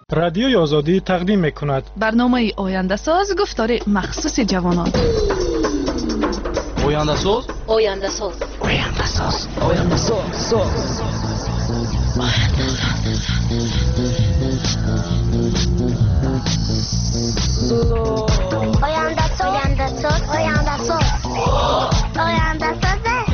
رادیوی آزادی تقدیم می‌کند برنامه آینده ساز گفتار مخصوص جوانان. آینده ساز آینده ساز آینده ساز آینده ساز آینده ساز آینده ساز آینده ساز آینده ساز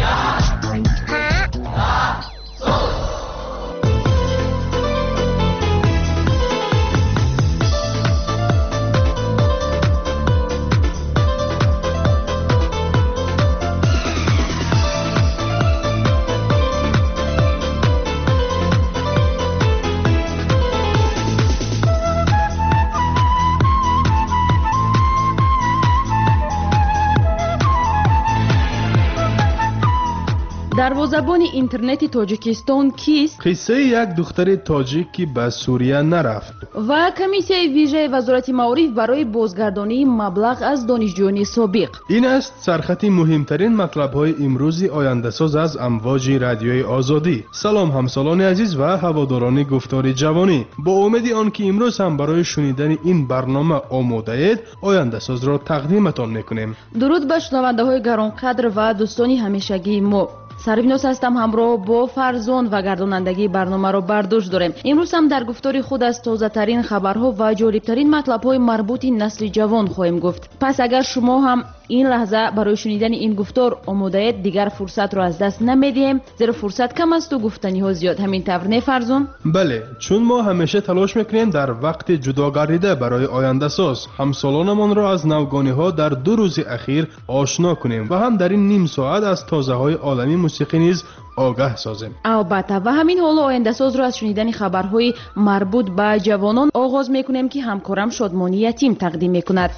دروازه‌بان اینترنت تاجیکستان کیست؟ قصه یک دختر تاجیک که به سوریه نرفت. و کمیسیای ویژه وزارت معارف برای بازگردانی مبلغ از دانشجویان سابق. این است سرخط مهمترین مطلب‌های امروز آینده ساز از امواج رادیوی آزادی. سلام همسالان عزیز و هواداران گفتار جوانی. با امید آنکه امروز هم برای شنیدن این برنامه آماده اید، آینده ساز را تقدیمتان می‌کنیم. درود به شنونده‌های گرانقدر و دوستان همیشگی ما. سربیناس هستم، همراه با فرزان و گردانندگی برنامه را برداشت داریم. امروز هم در گفتار خود از تازه ترین خبرها و جالب ترین مطلب های مربوط نسل جوان خواهیم گفت. پس اگر شما هم این لحظه برای شنیدن این گفتار آماده اید، دیگر فرصت را از دست نمیدیم، زیرا فرصت کم است و گفتنی ها زیاد. همین طور نه فرزان؟ بله، چون ما همیشه تلاش میکنیم در وقت جداگردیده برای آینده ساز همسالانمان را از نوگانی ها در 2 روز اخیر آشنا کنیم و هم در این نیم ساعت از تازه های عالمی موسیقی نیز آگاه سازیم. البته و همین حال آینده ساز را از شنیدن خبرهای مربوط به جوانان آغاز میکنیم که همکارم شادمانی یتیم تقدیم میکند.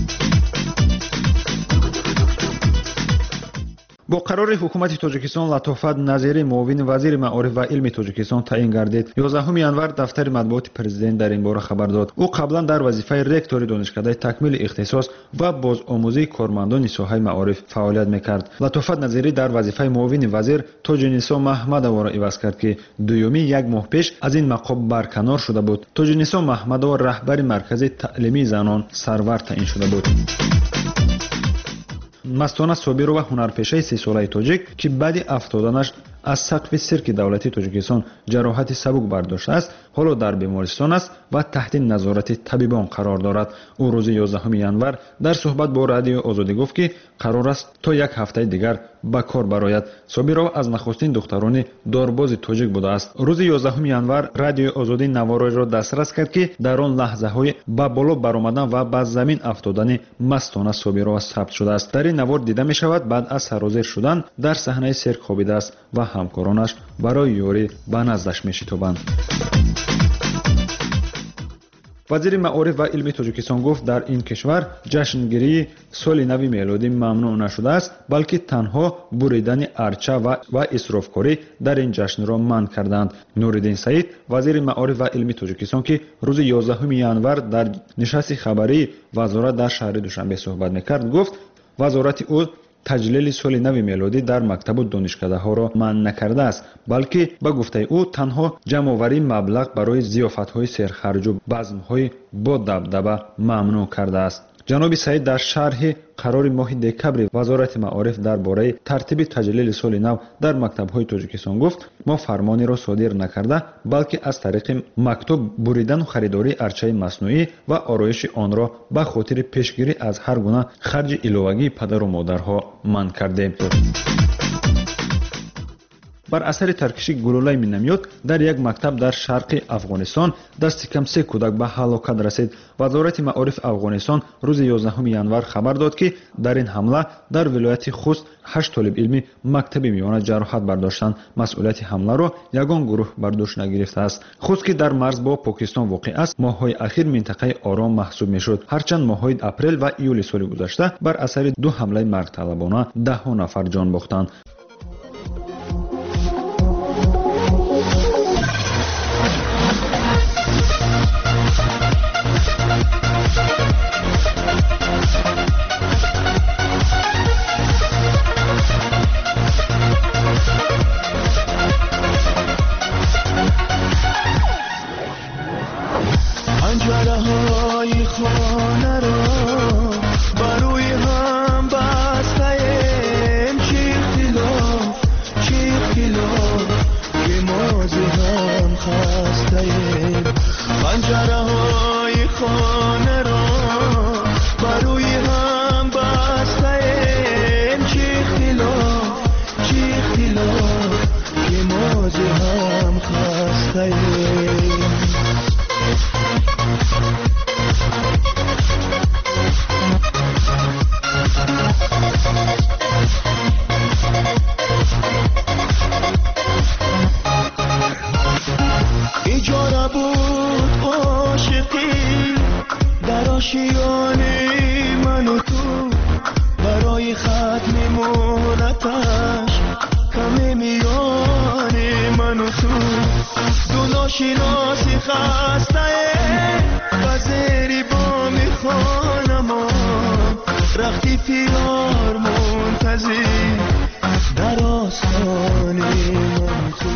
با قرار حکومت تاجیکستان لطافت نظیری معاون وزیر معارف و علم تاجیکستان تعیین گردید. 11 ینور دفتر مطبوعات پرزیدنت در این باره خبر داد. او قبلا در وظیفه رکتور دانشکده تکمیل اختصاص و بازآموزی کارمندان ساحه معارف فعالیت میکرد. لطافت نظیری در وظیفه معاون وزیر تاج‌نسا محمدова را عوض کرد که دومی یک ماه پیش از این مقام برکنار شده بود. تاج‌نسا محمدова رهبر مرکز تعلیمی زنان سرور تعیین شده بود. مستانه صابرو و هنرپیشه 30 ساله تاجیک که بعد افتادنش از سقف سرک دولتی تاجیکستان جراحت سبک برداشته است، حالا در بیمارستان است و تحت نظارت طبیبان قرار دارد. او روز 11 ینور در صحبت با رادیو آزادی گفت که قرار است تا یک هفته دیگر به کار برآید. صابرو از نخستین دختران دارباز تاجیک بوده است. روز 11 ینور رادیو آزادی نوارای را دسترس کرد که در آن لحظه های به بالا برآمدن و به زمین افتادن مستانه صابرو ثبت شده است. در این نوار دیده می شود بعد از سرازیر شدن در صحنه سرک خوابیده است و همکارانش برای یاری به نزدش می شتابند. وزیر معارف و علم تاجیکستان گفت در این کشور جشنگیری سال نو میلادی ممنوع نشده است، بلکه تنها بریدن ارچه و اسرافکاری در این جشن را منع کردند. نورالدین سعید وزیر معارف و علم تاجیکستان که روز 11 ینور در نشست خبری وزارت در شهر دوشنبه صحبت میکرد گفت وزارت او تجلیل سال نو میلادی در مکتب و دانشکده ها را منع نکرده است، بلکه به گفته او تنها جمع‌آوری مبلغ برای ضیافت های سرخرج و بزم های با دبدبه ممنوع کرده است. جناب سعید در شرح قرار ماه دکبر وزارت معارف درباره ترتیب تجلیل سال نو در مکتب‌های تاجیکستان گفت ما فرمانی را صادر نکرده، بلکه از طریق مکتوب بریدن و خریداری ارچه مصنوعی و آرایش آن را به خاطر پیشگیری از هر گونه خرج ایلوگی پدر و مادرها منع کردیم. بر اثر ترکشی گلوله مینامیات در یک مکتب در شرق افغانستان دست کم 3 کودک به هلاکت رسید. وزارت معارف افغانستان روز 11 ینور خبر داد که در این حمله در ولایت خوست 8 طالب علمی مکتبی میانه جراحت برداشتند. مسئولیت حمله را یگان گروه بر دوش نگرفته است. خوست که در مرز با پاکستان واقع است، ماه‌های اخیر منطقه آرام محسوب میشد، هرچند ماه‌های اپریل و ایول سال گذشته بر اثر 2 حمله مرگطلبانه 10 نفر جان باختند. پنجره های خانه را بروی هم بستیم. چی اختلاف که ما ز هم خستیم. پنجره های خانه را بروی هم بستیم. چی اختلاف که ما ز هم خستیم. ایجاره بود عاشقی در آشیان من و تو، برای ختم مهلتش کم میان من و تو. دو ناشناسی خسته وزیری با میخوانم، رختی فیار منتظر در آستان من تو.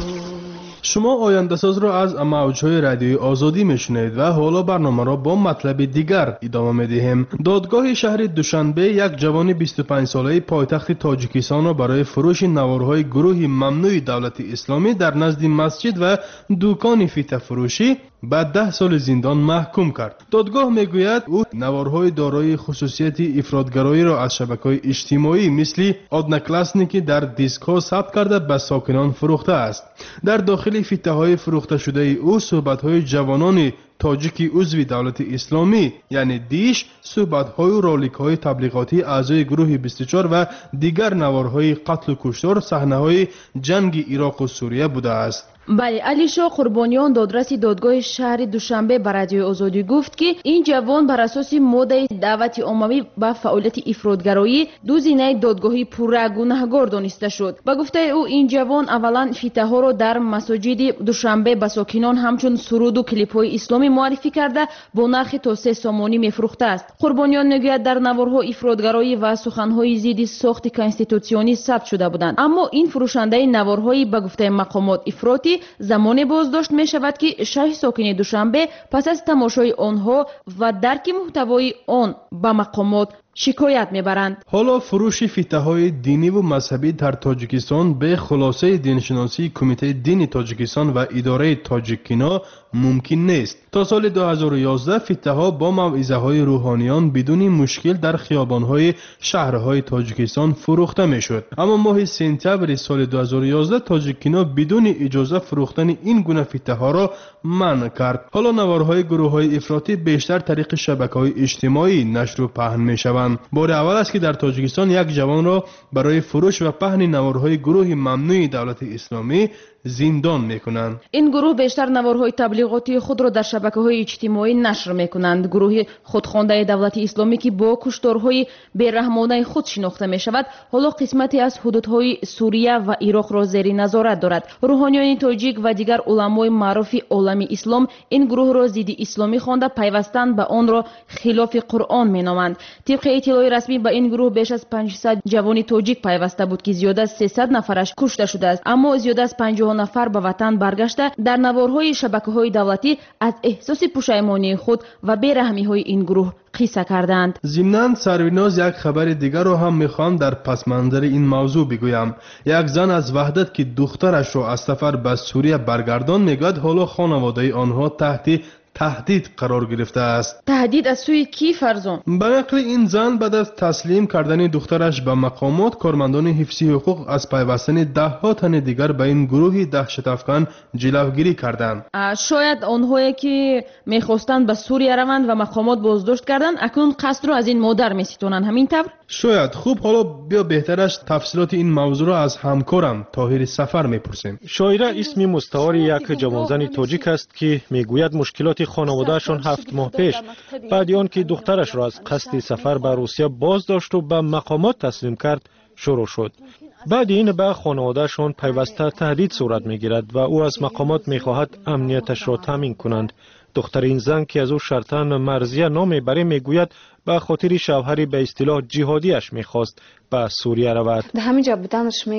شما آینده ساز را از موجهای رادیوی آزادی میشنید و حالا برنامه را با مطلب دیگر ادامه میدهیم. دادگاه شهر دوشنبه یک جوان 25 ساله پایتخت تاجیکستان را برای فروش نوارهای گروه ممنوع دولت اسلامی در نزد مسجد و دکان فیته فروشی به 10 سال زندان محکوم کرد. دادگاه میگوید او نوارهای دارای خصوصیت افراطگرایی را از شبکه‌های اجتماعی مثل آدناکلاسنیکی در دیسک‌ها ثبت کرده به ساکنان فروخته است. در داخل فیته‌های فروخته شده او صحبت‌های جوانان تاجیک عضو دولت اسلامی یعنی دیش، صحبت‌های و رالیک‌های تبلیغاتی اعضای گروه 24 و دیگر نوارهای قتل و کشتار، صحنه‌های جنگ عراق و سوریه بوده است. بله، علی شاه قربانیان دادرس دادگاه شهر دوشنبه بر رادیوی آزادی گفت که این جوان بر اساس ماده دعوت عمومی به فعالیت افراطگرایی دو زینه دادگاهی پورا گناهکار دانسته شد. با گفته او این جوان اولا فیته‌ها را در مساجد دوشنبه به ساکنان همچون سرود و کلیپ‌های اسلامی معرفی کرده با نرخ تا 3 سامانی می‌فروخته است. قربانیان میگوید در نوارها افراطگرایی و سخن‌های ضد ساخت کانستیتوسیونی ثبت شده بودند، اما این فروشنده نوارهای به گفته مقامات افراطی زمان بازداشت می شود که 6 ساکن دوشنبه پس از تماشای آنها و درک محتوای آن به مقامات شکایت میبرند. حالا فروش فیته‌های دینی و مذهبی در تاجیکستان به خلاصه دینشناسی کمیته دین تاجیکستان و اداره تاجیکینا ممکن نیست. تا سال 2011 فیته‌ها با موعظه‌های روحانیان بدون مشکل در خیابان‌های شهرهای تاجیکستان فروخته میشد، اما ماه سپتامبر سال 2011 تاجیکینا بدون اجازه فروختن این گونه فیته‌ها را منع کرد. حالا نوارهای گروه‌های افراطی بیشتر طریق شبکه‌های اجتماعی نشر و پهن می‌شوند. بار اول است که در تاجیکستان یک جوان را برای فروش و پهن نوارهای گروه ممنوع دولت اسلامی زندان میکنند. این گروه بیشتر نوارهای تبلیغاتی خود را در شبکه‌های اجتماعی نشر میکنند. گروه خودخوانده دولت اسلامی که با کشتارهای بیرحمانه خود شناخته میشود، حالا قسمتی از حدودهای سوریه و عراق را زیر نظارت دارد. روحانیان تاجیک و دیگر علمای معروف عالم اسلام این گروه را ضد اسلامی خوانده پیوستن به آن را خلاف قرآن مینامند. طبق اطلاع رسمی به این گروه بیش از 500 جوان تاجیک پیوسته بود که زیاد از 300 نفرش کشته شده است، اما زیاد از 50 نفر به وطن برگشته در نوارهای شبکه‌های دولتی از احساس پشیمانی خود و بیرحمی‌های این گروه قصه کردند. ضمناً سریناز یک خبر دیگر را هم میخوام در پس منظر این موضوع بگویم. یک زن از وحدت که دخترش را از سفر به سوریه برگردان میگوید حالا خانواده آنها تحت تهدید قرار گرفته است. تهدید از سوی کی فرزان؟ به نقل این زن بعد از تسلیم کردن دخترش به مقامات، کارمندان حفظی حقوق از پیوستن 10 تن دیگر به این گروه دهشت افکن جلوگیری کردند. شاید آنهایی که میخواستند به سوریه روند و مقامات بازداشت کردند اکنون قصد را از این مادر میستونند، همین طور؟ شاید. خوب، حالا بیا بهترش تفصیلات این موضوع را از همکارم طاهر سفر میپرسیم. شاعره اسم مستعار یک جوانزن تاجیک است که میگوید مشکلات خانوادهشان 7 ماه پیش بعد آن که دخترش را از قصد سفر به روسیه بازداشت و به مقامات تسلیم کرد شروع شد. بعد این به خانوادهشان پیوسته تهدید صورت میگیرد و او از مقامات میخواهد امنیتش را تامین کنند. دختر این زن که از او شرطاً مرضیه نام میبره میگوید به خاطر شوهری به اصطلاح جهادیش میخواست به سوریه رود. در همینجا بودنش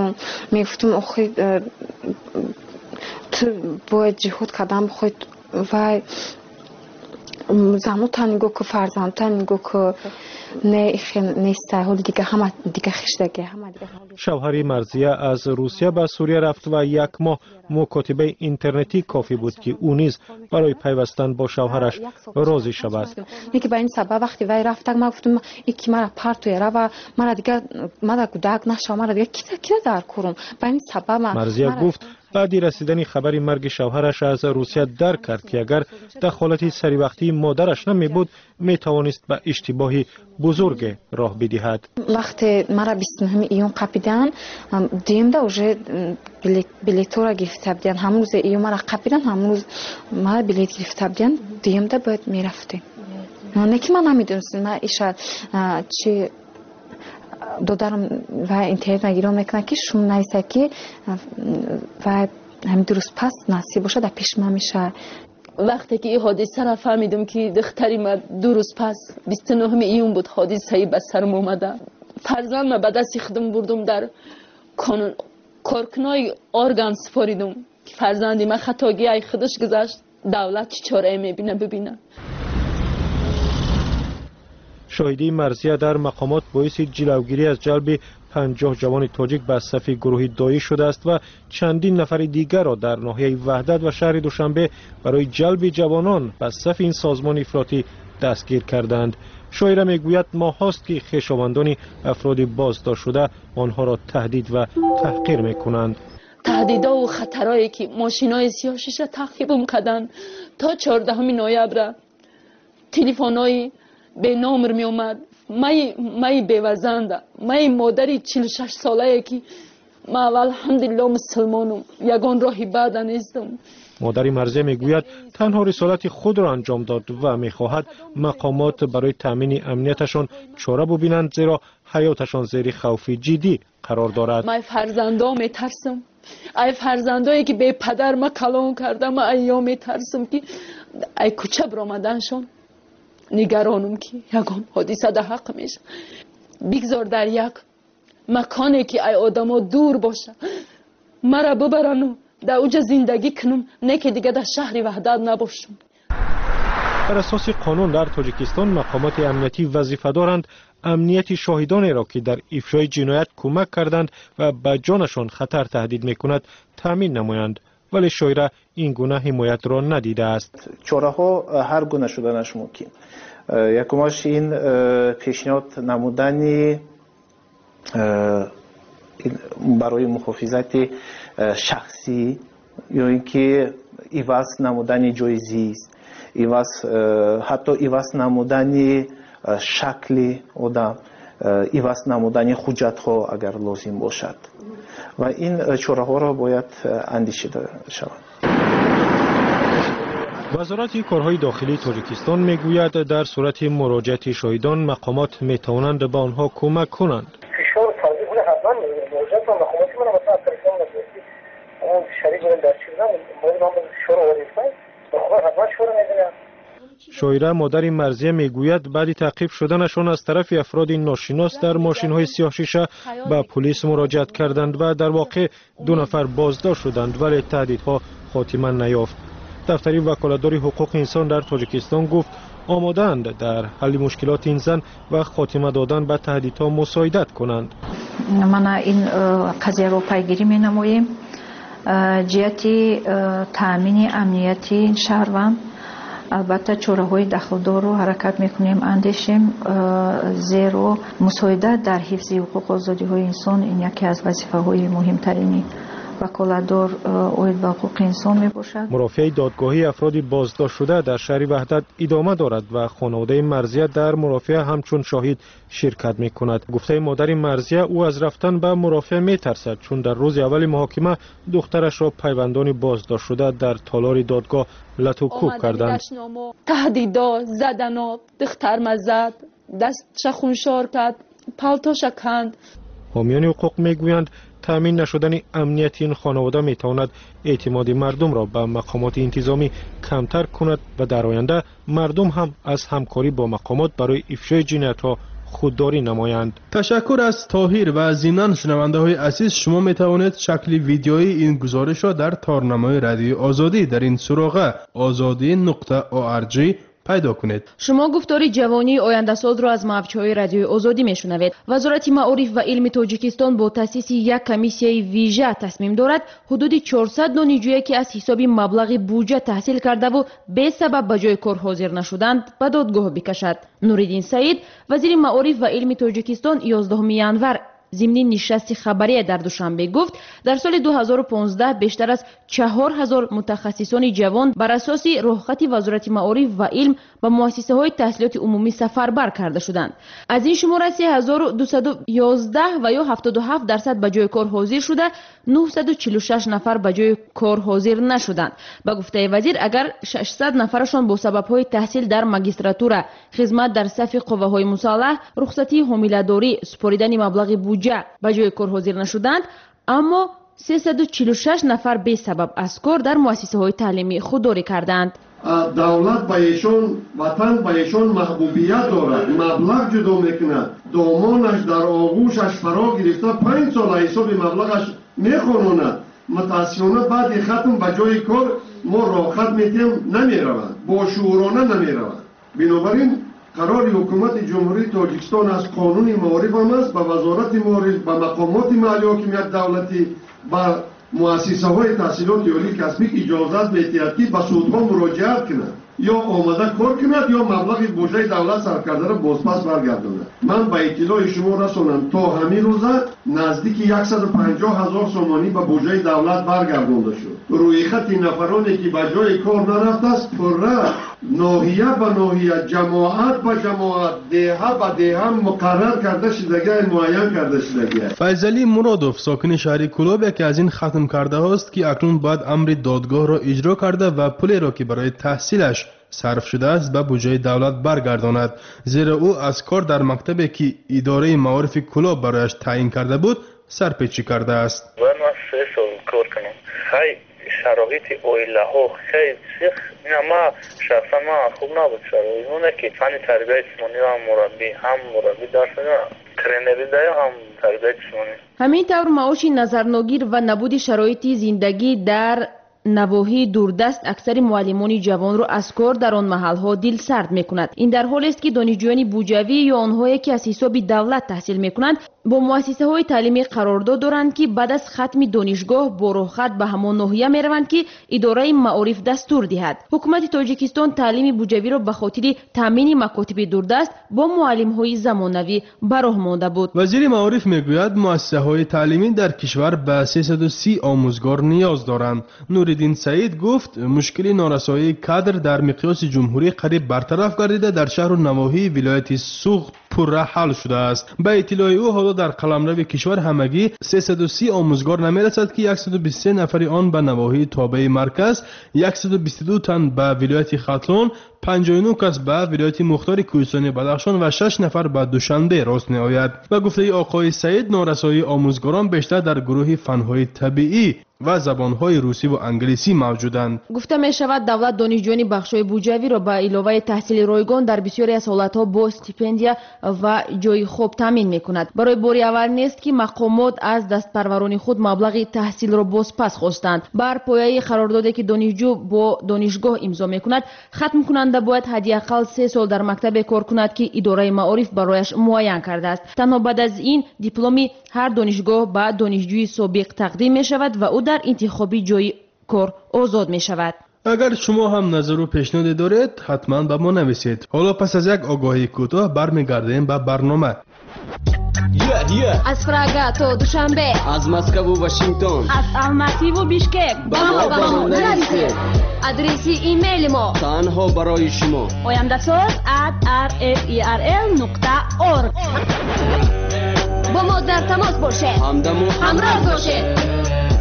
میگفتم آخه تو باید جهاد کردن بخواید و زموتان گو که فرزندتان گو که نه خیلی نیست حالی دیگه همه دیگه خشتگه همه دیگه. شوهر مرزیه از روسیه به سوریه رفت و یک ماه مکاتبه اینترنتی کافی بود که او نیز برای پیوستن با شوهرش راضی شود. یکی به این سبب وقتی وای رفت ما گفتم یکی مرا پرتوی را و مرا دیگه مرا گوداگ نشه مرا دیگه کی در کورم به این سبب مرزیه گفت بعدی رسیدن خبر مرگ شوهرش از روسیه درک کرد که اگر دخالت سری وقتی مادرش نمی بود می توانست به اشتباهی بزرگ راه بدهد. وقتی مرا 29 ایون قپیدن دیم ده اوجه بلیتو را گرفته بودن همون روز ایون مرا قپیدن همون روز مرا بلیت گرفته بودن دیم ده باید می رفتیم. نه که من نمیدونستم من ایشا چی دادارم و اینترنت نگیرم میکنه که شما نیسته که و همین درست پس نصیب باشه در پیش من میشه. وقتی که این حادثه را فهمیدم که دختری من 2 روز پس 29 ایون بود حادثه به سرم اومده فرزند من به دست خودم بردم در کارکنای ارگان سپاریدم که فرزندی من خطاگی ای خودش گذشت دولت چه چاره میبینه ببینه. شاهدی مرزیه در مقامات باعث جلوگیری از جلب 50 جوان تاجیک به صف گروه داعش شده است و چندین نفر دیگر را در ناحیه وحدت و شهر دوشنبه برای جلب جوانان به صف این سازمان افراطی دستگیر کردند. شاعره میگوید ماهاست که خویشاوندان افراد بازداشت شده آنها را تهدید و تحقیر میکنند. تهدیدها و خطرهایی که ماشینای سیاه‌شش را تعقیب کردند تا 14 نوامبر تلفن‌های به نامر می اومد مای بیوزنده مای مادری 46 ساله که ما الحمدلله مسلمانم یگان راهی بعد نیستم. مادر مرزیه میگوید تنها رسالت خود را انجام داد و میخواهد مقامات برای تامین امنیتشان چاره ببینند زیرا حیاتشان زیر خوف جدی قرار دارد. من فرزندا میترسم ای فرزندایی که به پدر ما کلام کردم ایا میترسم که ای کوچه برآمدنشان نگرانم که یگان حادثه در حق میشه بگذار در یک مکانی که ای آدما دور باشه مرا ببرن و در اوج زندگی کنم نه که دیگه در شهر وحدت نباشم. بر اساس قانون در تاجیکستان مقامات امنیتی وظیفه دارند امنیت شاهدانی را که در افشای جنایت کمک کردند و به جانشان خطر تهدید میکند تامین نمایند، ولی شاعره این گونه حمایت را ندیده است. چاره ها هر گونه شدنش ممکن. یکماش این پیشنهاد نمودن برای محافظت شخصی یا اینکه ایواز نمودن جایزی است، حتی ایواز نمودن شکل آدم، ایواز نمودن حجت ها اگر لازم باشد و این چاره ها را باید اندیشیده شود. وزارت کارهای داخلی تاجیکستان میگوید در صورت مراجعت شاهدان مقامات میتوانند به آنها کمک کنند. فشار فرضی بوده حتما مراجعت و مقامات من مثلا تلفن نمی‌رسید اون شریک بودن در چیزا باید ما فشار آوردیم مقامات حتما فشار میدن. شاعره مادر مرزیه میگوید بعد تعقیب شدنشان از طرف افراد ناشناس در ماشین‌های سیاه شیشه به پلیس مراجعت کردند و در واقع 2 نفر بازداشت شدند ولی تهدیدها خاتمه نیافت. دفتر وکالتدار حقوق انسان در تاجیکستان گفت آماده‌اند در حل مشکلات این زن و خاتمه دادن به تهدیدها مساعدت کنند. ما این قضیه رو پیگیری می‌نماییم. جهت تامین امنیتی این شهروند البته چاره‌های دخل‌دار رو حرکت می‌کنیم اندیشیم زیرا مساعدت در حفظ حقوق و آزادی‌های انسان این یکی از وظیفه‌های مهمترین وکالتدار اوید به حقوق انسان میباشد. مرافع دادگاهی افراد بازداشت شده در شهر وحدت ادامه دارد و خانواده مرزیه در مرافعه همچون شاهد شرکت میکند. گفته مادر مرزیه او از رفتن به مرافعه میترسد چون در روز اول محاکمه دخترش را پیوندان بازداشت شده در تالار دادگاه لط و کوب کردند. تهدیدا، زدنا، دختر مزد، دستش خونشار کرد، پالتوش کند. حامیان حقوق میگویند تامین نشدن امنیت این خانواده میتواند اعتماد مردم را به مقامات انتظامی کمتر کند و در آینده مردم هم از همکاری با مقامات برای افشای جنایت‌ها خودداری نمایند. تشکر از طاهر و ضمناً شنونده های عزیز شما می توانید شکل ویدیویی این گزارش را در تارنمای رادیو آزادی در این سراغ azadi.org پیدا کنید. شما گفتار جوانی آینده‌ساز را از موج‌های رادیوی آزادی میشنوید. وزارت معارف و علم تاجیکستان با تأسیس یک کمیسیه ویژه تصمیم دارد حدود 400 دانشجویی که از حساب مبلغ بودجه تحصیل کرده و به سبب به جای کار حاضر نشدند به دادگاه بکشد. نوریدین سعید وزیر معارف و علم تاجیکستان 11 ینور ضمن نشست خبری در دوشنبه گفت در سال 2015 بیشتر از 4000 متخصصان جوان بر اساس رخصت وزارت معارف و علم به مؤسسه های تحصیلات عمومی سفربر کرده شدند. از این شمار 3211 و یا 77% به جای کار حاضر شده، 946 نفر به جای کار حاضر نشدند. به گفته وزیر اگر 600 نفرشان با سبب‌های تحصیل در ماجستراتور، خدمت در صف قوه‌های مسلح، رخصتی حامله‌داری، سپاریدن مبلغ بودجه به جای کار حاضر نشدند، اما 346 نفر به سبب از کار در مؤسسه‌های تعلیمی خودداری کردند. دولت به ایشان وطن به ایشان محبوبیت دارد، مبلغ جدا میکنه، دامانش در آغوشش فرا گرفته 5 سال حساب مبلغش میخوانند. متاسفانه بعد ختم به جای کار ما راحت میتیم نمیروند، با شعورانه نمیروند. بنابراین قرار حکومت جمهوری تاجیکستان از قانون معارف هم است، به وزارت معارف، به مقامات معلی حاکمیت دولتی، به مؤسسه های تحصیلات عالی کسبی اجازت می‌دهد که به سودها مراجعت کنند یا آمده کار کند یا مبلغ بودجه دولت صرف کرده را بازپس برگرداند. من به اطلاع شما رسانم تا همین روزه نزدیک 150,000 سومانی به بودجه دولت برگردانده شد. روی خط نفرانی که به جای کار نرفته است پره ناحیه به ناحیه، جماعت به جماعت، دهه به دهه مقرر کرده شدگی، معین کرده شدگی. فیضعلی مرادوف ساکن شهر کلاب یکی از این ختم کرده است که اکنون باید امر دادگاه را اجرا کرده و پولی را که برای تحصیلش صرف شده است به بودجه دولت برگرداند، زیرا او از کار در مکتبی که اداره معارف کلاب برایش تعیین کرده بود سرپیچی کرده است. من 3 سال کار کنم. خیلی شرایط اویله ها خیلی سخت. ما شخصا خوب نبود شرایط. اونه که فن تربیت جسمانی هم مربی درس میدم، ترینری دایم هم تربیت جسمانی. همین طور معاش نظرناگیر و نبود شرایط زندگی در نواحی دوردست اکثر معلمان جوان را از کار در آن محلها دل سرد میکند. این در حالی است که دانشجویان بودجوی یا آنهایی که از حساب دولت تحصیل میکنند با مؤسسه های تعلیمی قرارداد دارند که بعد از ختم دانشگاه با رخصت به همان ناحیه میروند که اداره معارف دستور دهد. حکومت تاجیکستان تعلیم بودجوی را به خاطر تامین مکاتب دوردست با معلم های زمانوی به راه مانده بود. وزیر معارف میگوید مؤسسه های تعلیمی در کشور به 330 آموزگار نیاز دارند. نوریدین سعید گفت مشکل نارسایی کادر در مقیاس جمهوری قریب برطرف گردیده در شهر و نواحی ولایت سوغد پرراه حل شده است. به اطلاع او حالا در قلمرو کشور همگی 330 آموزگار نمیرسد که 123 نفر آن به نواحی تابع مرکز، 122 تن به ولایت ختلون، 59 کس به ولایت مختار کوهستانی بدخشان و 6 نفر به دوشنبه راست می آید. و گفته آقای سعید نارسایی آموزگاران بیشتر در گروه فنهای طبیعی و زبانهای روسی و انگلیسی موجودند. گفته می شود دولت دانشجویان بخش‌های بودجوی را به علاوه تحصیل رایگان در بسیاری از حالت‌ها با استیپندیا و جای خوب تامین می‌کند. برای باری اول نیست که مقامات از دستپروران خود مبلغ تحصیل را بازپس خواستند. بر پایه قراردادی که دانشجو با دانشگاه امضا می‌کند، ختم کننده باید حداقل 3 سال در مکتب کار کند که اداره معارف برایش معین کرده است. تنها بعد از این دیپلمی هر دانشگاه به دانشجوی سابق تقدیم می‌شود و او در انتخابی جای کار آزاد می شود. اگر شما هم نظر و پیشنهادی دارید حتما به ما نویسید. حالا پس از یک آگاهی کوتاه برمیگردیم به برنامه. از پراگ تا دوشنبه، از مسکو و واشنگتن، از الماتی و بیشکک با ما نویسید. آدرس ایمیل ما تنها برای شما oyandasaz@rferl.org. با ما در تماس باشید، همراه باشید.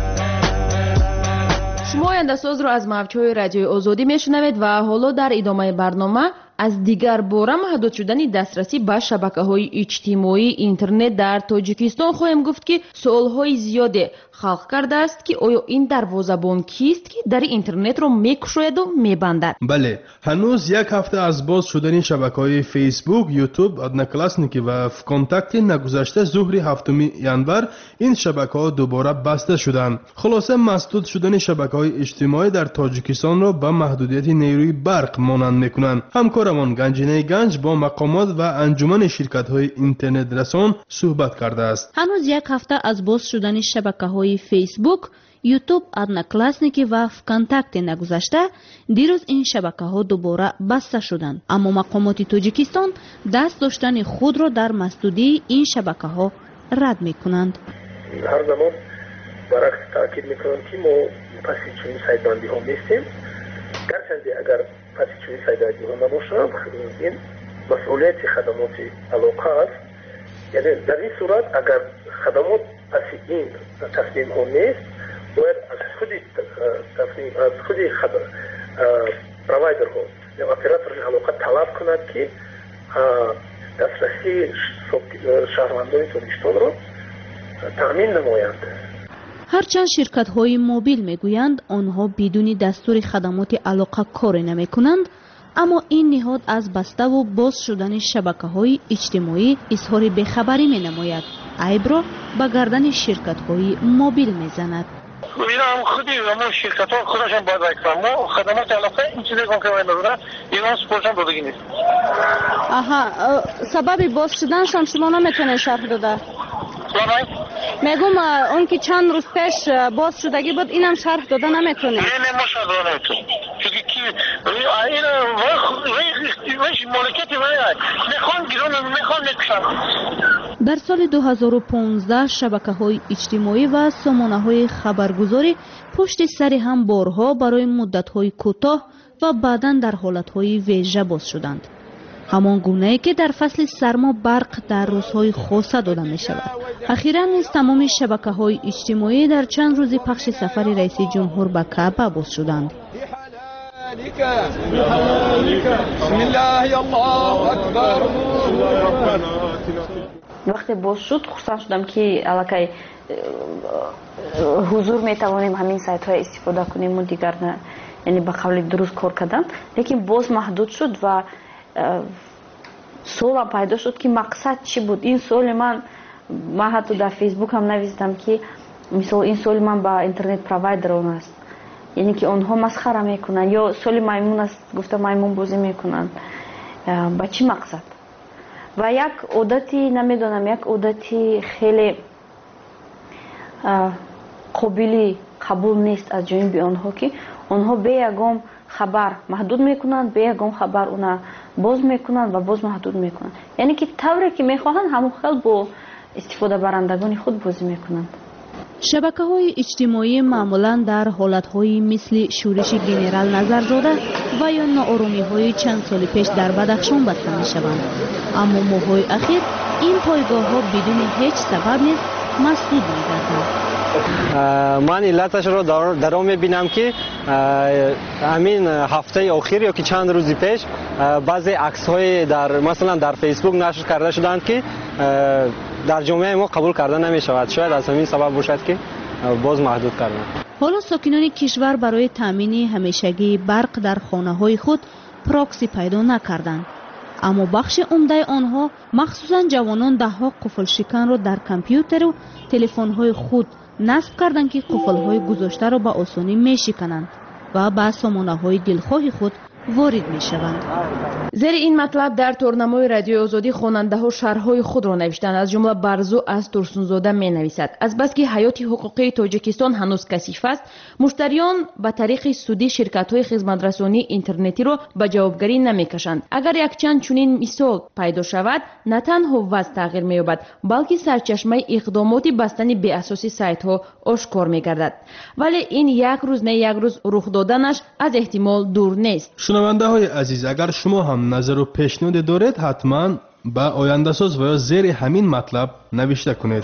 شما آینده‌ساز را از موج‌های رادیوی آزادی میشنوید و حالا در ادامه برنامه از دیگر باره محدود شدن دسترسی به شبکه‌های اجتماعی اینترنت در تاجیکستان خواهیم گفت که سوال‌های زیادی خلق کرده است که آیا این دروازه‌بان کیست که در اینترنت را می‌گشاید و می‌بندد؟ بله، هنوز یک هفته از باز شدن شبکه‌های فیسبوک، یوتیوب، ادناکلاسنیکی و کانتاکت نگذشته ظهر 7 ینور این شبکه‌ها دوباره بسته شدند. خلاصه مسدود شدن شبکه‌های اجتماعی در تاجیکستان را به محدودیت نیروی برق مانند می‌کنند. همکار همکارمان گنجینه گنج با مقامات و انجمن شرکت‌های اینترنت رسان صحبت کرده است. هنوز یک هفته از باز شدن شبکه‌های فیسبوک، یوتیوب، ادناکلاسنیکی و فکانتاکت نگذشته، دیروز این شبکه‌ها دوباره بسته شدند. اما مقامات تاجیکستان دست داشتن خود را در مسدودی این شبکه‌ها رد می‌کنند. هر زمان برعکس تاکید می‌کنم که ما پس چنین سایت‌بندی ها نیستیم. گرچه اگر پس چنین سایت‌بندی ها نباشد، این مسئولیت خدمات علاقه است. یعنی در این صورت اگر خدمات پس این تصمیم ها نیست، باید از خود پروایدر ها یا اپراتور علاقه طلب کند که دسترسی شهروندان تاجیکستان را تأمین نمایند. هرچند شرکت‌های موبیل میگویند آنها بدون دستور خدمات علاقه کار نمی‌کنند، اما این نهاد از بسته و باز شدن شبکه‌های اجتماعی اظهار بی‌خبری می‌نماید. عیب را به گردن شرکت‌های موبیل می‌زند. اینا هم خودی همون شرکت‌ها خودشان باید بکنن. ما خدمات علاقه این چیزی که ندارن، اینا سپورتشان دادگی نیست. سبب باز شدنشان شما نمیتونید شرح داده؟ میگم اون که چند روز پیش باز شدگی بود اینم شرح داده نمیتونید؟ نه ما شرح داده نمیتونیم. چونکه کی اینا وقت مالکیت وای میخوان گیرون میخوان نکشن. در سال 2015 شبکه‌های اجتماعی و سامانه‌های خبرگزاری پشت سر هم بارها برای مدت‌های کوتاه و بعداً در حالت‌های ویژه باز شدند. همان گونه‌ای که در فصل سرما برق در روزهای خاصه داده می‌شود. اخیراً نیز تمام شبکه‌های اجتماعی در چند روز پخش سفر رئیس جمهور به کعبه باز شدند. وقتی باز شد خوشحال شدم که الکی حضور میتوانیم همین سایت های استفاده کنیم و دیگر نه، یعنی به قول درست کار کردن. لیکن باز محدود شد و سوال پیدا شد که مقصد چی بود. این سوال من حتی در فیسبوک هم نوشتم که مثلا این سوال من با اینترنت پروایدر اون است، یعنی که آنها مسخره میکنن یا سوال میمون است، گفتم میمون بازی میکنن. با چی مقصد؟ و یک عادتی نمیدونم، یک عادتی خیلی قابلی قبول نیست از جانب آنها که آنها به یگام خبر محدود میکنند، به یگام خبر اونا باز میکنند و باز محدود میکنند. یعنی که طوری که میخواهند همون خیلی با استفاده برندگان خود بازی میکنند. شبکه‌های اجتماعی معمولاً در حالت‌هایی مثل شورش گنرال نظر داده و یا ناآرامی‌های چند سال پیش در بدخشان بسته می‌شوند. اما ماه‌های اخیر این پایگاه‌ها بدون هیچ سبب نیز مسدود می‌گردند. من علتش را در آن می‌بینم که همین هفته اخیر یا که چند روزی پیش بعضی عکس‌های مثلا در فیسبوک نشر کرده شدند که در جامعه ما قبول کرده نمی‌شود. شاید از همین سبب باشد که باز محدود کردند. حالا ساکنان کشور برای تامین همیشگی برق در خانه‌های خود پراکسی پیدا نکردند. اما بخش عمده آنها مخصوصاً جوانان ده‌ها قفل شکن را در کامپیوتر و تلفن‌های خود نصب کردند که قفل‌های گذاشته را به آسانی می‌شکنند و به سامانه‌های دلخواه خود وارد می‌شوند. زیر این مطلب در تورنمای رادیو آزادی خواننده‌ها شرح‌های خود را نوشتند. از جمله برزو از ترسونزاده می‌نویسد: از بس که حیات حقوقی تاجیکستان هنوز کثیف است، مشتریان به طریق سودی شرکت‌های خدمت‌رسانی اینترنتی را به جوابگری نمی‌کشند. اگر یک چند چنین مثال پیدا شود، نه تنها وضع تغییر می‌یابد، بلکه سرچشمه اقدامات بستن بی اساسی سایت‌ها آشکار می‌گردد. ولی این یک روز نه یک روز رخ دادنش از احتمال دور نیست. شنونده های عزیز، اگر شما هم نظر و پیشنهاد دارید حتما به آینده ساز و یا زیر همین مطلب نوشته کنید.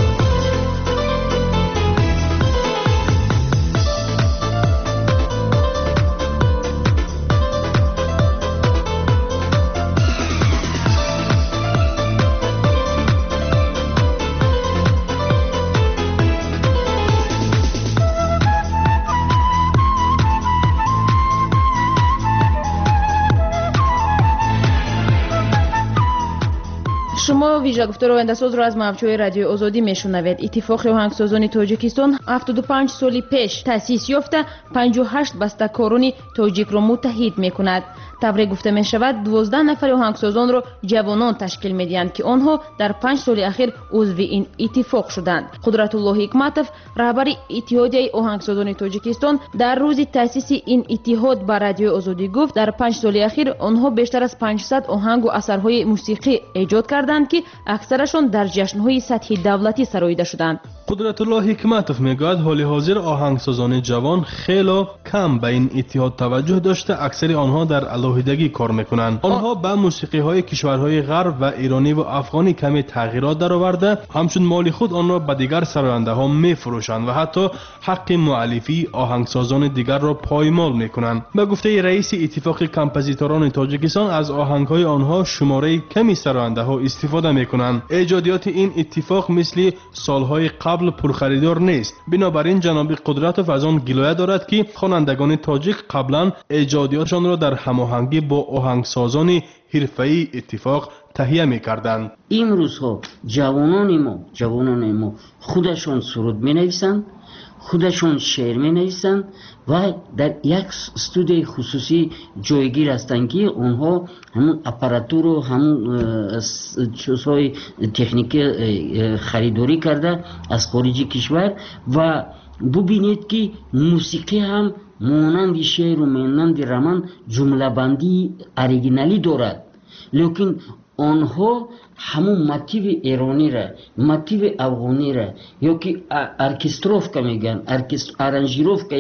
شما ویژه گفتار آینده ساز را از موجهای رادیو آزادی میشنوید. اتفاق آهنگسازان تاجیکستان 75 سال پیش تأسیس یافته 58 بسته‌کاران تاجیک را متحد میکند. طبری گفته می شود 12 نفر آهنگسازان را جوانان تشکیل می دهند که آنها در 5 سال اخیر عضو این اتفاق شدند. قدرت الله حکمتوف رهبر اتحادیه آهنگسازان تاجیکستان در روز تأسیس این اتحاد به رادیو آزادی گفت در 5 سال اخیر آنها بیشتر از 500 آهنگ و اثرهای موسیقی ایجاد کردند که اکثرشان در جشن‌های سطحی دولتی سراییده شدند. قدرت الله حکمتوف میگوید حال حاضر آهنگسازان جوان خیلی کم به این اتحاد توجه داشته، اکثر آنها در علاهیدگی کار میکنند. آنها به موسیقی های کشورهای غرب و ایرانی و افغانی کمی تغییرات درآورده، همچون مال خود آن را به دیگر سراینده ها میفروشند و حتی حق مؤلفی آهنگسازان دیگر را پایمال میکنند. به گفته رئیس اتفاق کمپوزیتوران تاجیکستان از آهنگ های آنها شماره کمی سراینده ها استفاده میکنند. ایجادیات این اتفاق مثل سالهای قبل پرخریدار نیست. بنابراین جناب قدرتوف از آن گلایه دارد که خوانندگان تاجیک قبلا ایجادیاتشان را در هماهنگی با آهنگسازان حرفه‌ای اتفاق تهیه می‌کردند. امروزها جوانان ما خودشان سرود می‌نویسند، خودشان شعر می‌نویسند و در یک استودیوی خصوصی جایگیر هستند که آنها همون اپاراتور و همون چیزهای تکنیکی خریداری کرده از خارج کشور و ببینید که موسیقی هم مانند شعر و مانند رمان جمله بندی اوریجینالی دارد، لیکن آنها همون موتیو ایرانی را، موتیو افغانی را یا که ارکستروفکا میگن، ارنجیروفکا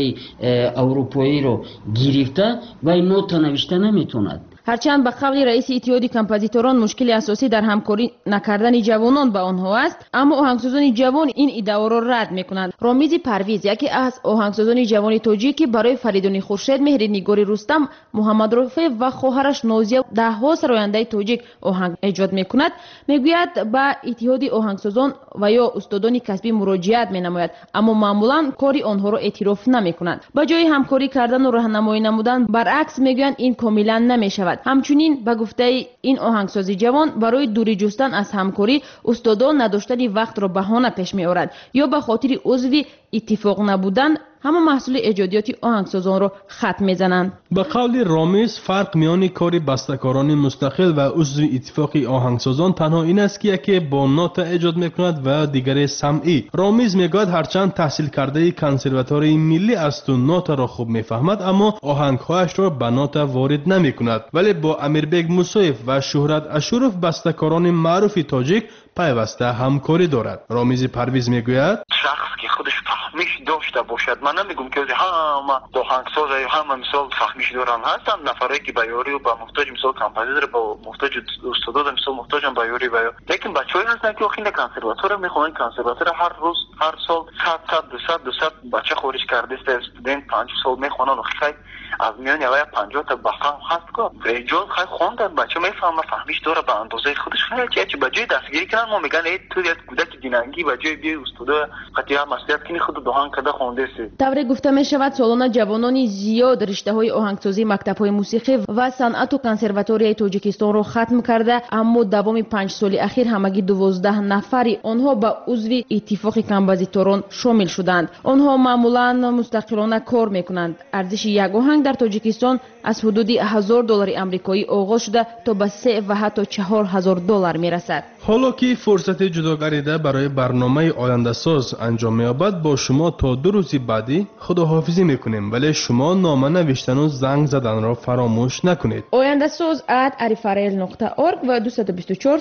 اروپایی رو گرفته و این نوت نوشته نمیتوند. هرچند به قول رئیس اتحاد کمپوزیتوران مشکل اساسی در همکاری نکردن جوانان با آنها است، اما آهنگسازان جوان این ادعا را رد میکنند. رامیز پرویز یکی از آهنگسازان جوان تاجیکی برای فریدون خورشید، مهرنگار رستم، محمد رفیع و خواهرش نازیه ده ها سراینده تاجیک آهنگ ایجاد میکند، میگوید به اتحاد آهنگسازان و یا استادان کسبی مراجعت مینماید، اما معمولا کاری آنها را اعتراف نمیکنند. به جای همکاری کردن و راهنمایی نمودن برعکس میگویند این کاملا نمیشود. همچنین به گفته این آهنگسازی جوان برای دوری جستن از همکاری استادان نداشتن وقت را بهانه پیش می آورد یا به خاطر عضو اتفاق نبودن همه محصول ایجادیاتی آهنگسازان را خط میزنند. به قول رامیز فرق میان کار بسته‌کاران مستقل و عضو اتفاق آهنگسازان تنها این است که یکی با نوت ایجاد میکند و دیگری سمعی. رامیز میگوید هرچند تحصیل کرده کنسرواتوری ملی است و نوت را خوب میفهمد، اما آهنگهایش را به نوت وارد نمیکند، ولی با امیربگ موسویف و شهرت اشورف بسته‌کاران معروف تاجیک پیوسته همکاری دارد. رامیز پرویز میگوید شخص که خودش فهمیش داشته باشد، من نمیگم که همه آهنگساز یا همه مثال فهمیش دارن، هستن نفرایی که به یاری و به محتاج مثال کمپوزیتور با محتاج استاد مثال محتاجن به یاری لیکن بچه‌ای هستن که وقتی کنسرواتور میخونن، کنسرواتور هر روز هر سال 100 200 بچه خارج کرده است، استودنت 5 سال میخونن و خیلی از میان یا 50 تا بفهم هست که ایجاد خیلی خوندن، بچه میفهمه فهمیش داره به اندازه خودش، خیلی چه بجای دستگیری کردن ما میگن ای تو یک کودک دیننگی بجای بیا استاد خاطر مسئولیت کنی خود دهان کرده خونده است. طوری گفته می شود سالانه جوانان زیاد رشته‌های آهنگسازی، مکتب‌های موسیقی و صنعت و کنسرواتوری تاجیکستان را ختم کرده، اما دوام 5 سال اخیر همگی 12 نفری آنها به عضو اتفاق کمپوزیتوران شامل شدند. آنها معمولاً مستقلانه کار میکنند. ارزش یک آهنگ در تاجیکستان از حدود $1000 آمریکایی آغاز شده تا به 3 و حتی $4000 میرسد. حالا که فرصت جداگانه برای برنامه آینده ساز انجام می‌یابد، با شما تا 2 روز بعدی خداحافظی میکنیم، ولی شما نامه نوشتن و زنگ زدن را فراموش نکنید. آینده ساز @arifarel.org و 224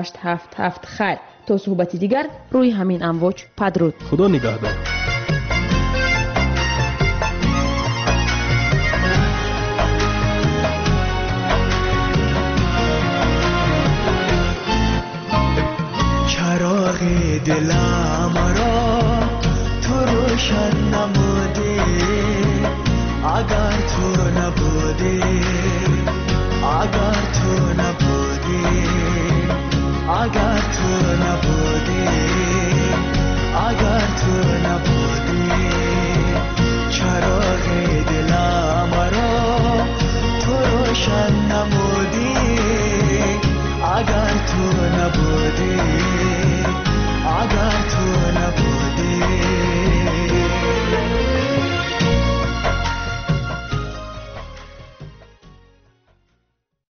0877 خیر. تا صحبت دیگر روی همین امواج پدرود. خدا نگهدار. چراغ دلم را تو روشن نمودی، اگر تو نبودی، اگر تو نبودی، اگر تو نبودی، اگر تو نبودی، چراغ دلم را تو روشن نمودی، اگر تو نبودی.